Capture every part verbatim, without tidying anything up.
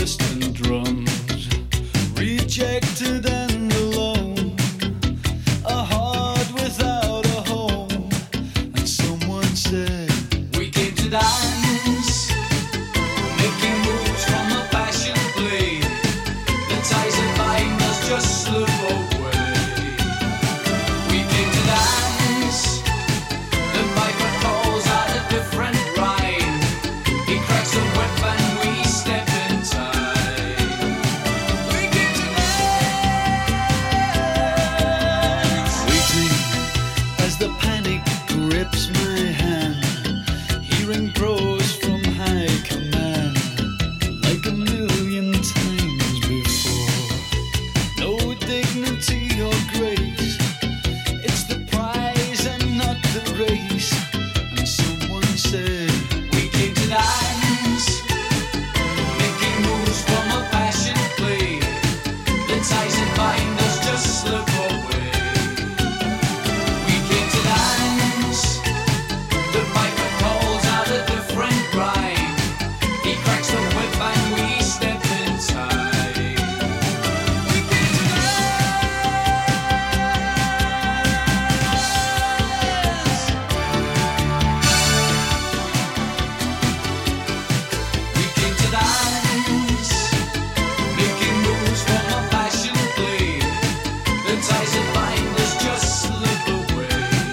distant drums, rejected and alone, a heart without a home. And someone said, we came to dance, making moves from a passion play. The ties that bind us just slip away. We came to dance, the piper calls out a different rhyme. He cracks the whip and we step in time. We came to dance. waiting as the panic grips my hand, hearing prose from high command, like a million times before. No dignity or grace, it's the prize and not the race. And someone said, We came to dance, making moves from a passion play. The ties that bind us just slip away. We came to dance, the piper calls out a different rhyme. He cracks the whip and we step in time. We came to We came to dance, making moves from a passion play. The ties that bind us just slip away.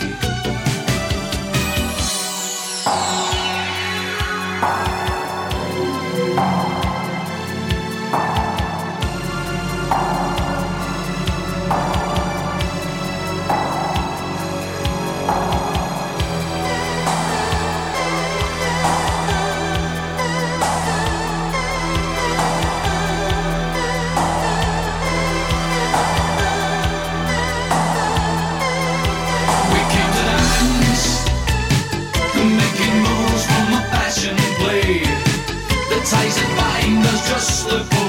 We came to dance, making moves from a passion play. The ties that bind us just slip away.